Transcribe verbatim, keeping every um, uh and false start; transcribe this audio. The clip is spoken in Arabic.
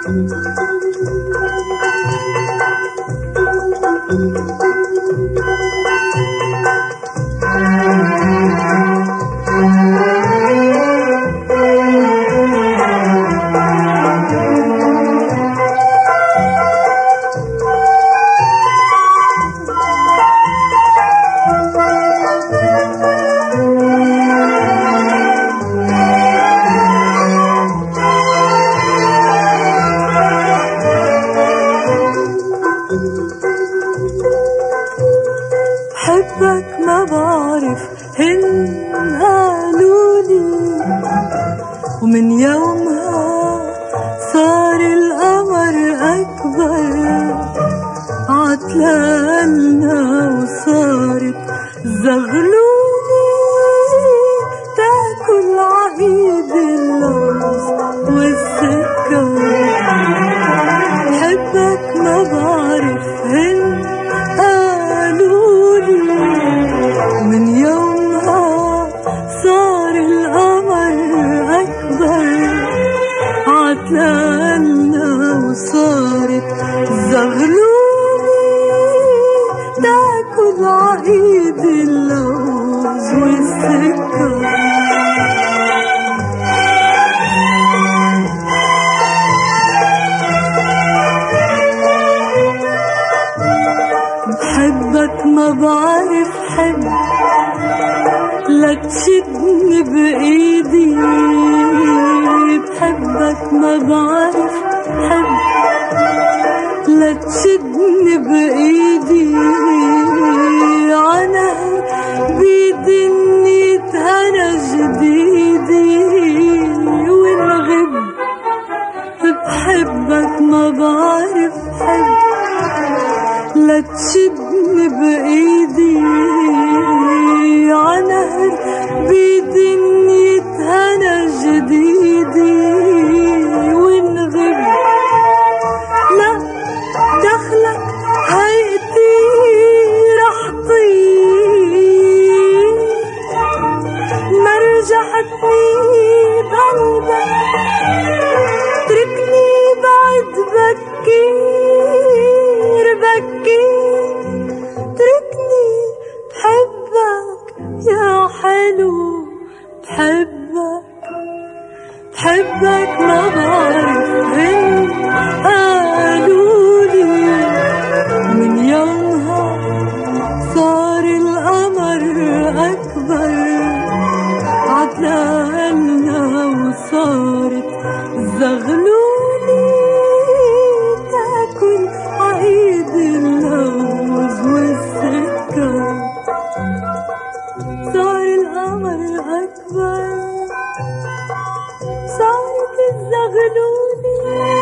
بحبك ما بعرف هن قالولي، ومن يومها صار القمر أكبر عتلالنا وصارت زغلولي تاكل عقيد اللوز والسكر. بحبك ما بعرف هن من يومها صار القمر أكبر عتلالنا وصارت زغلولي تاكل عقيد اللوز والسكر. بحبك ما بعرف حب لا تشدني بإيدي، بحبك ما بعرف حب لا تشدني بإيدي، عنا بيدي إني تهنى جديدي ونغب. بحبك ما بعرف حب لا تشدني بإيدي، عنهر بيدي إني تهنى جديدي ونغب. لا دخلك هيئتي رح طير، ما رجعتني بقلبك تركني بعد بكير بكير تركني. بحبك يا حلو بحبك، بحبك ما بعرف هن قالولي، من يومها صار القمر أكبر عتلالنا وصارت زغلولي تاكل عقيد اللوز والسكر. صار القمر أكبر صارت الزغلولي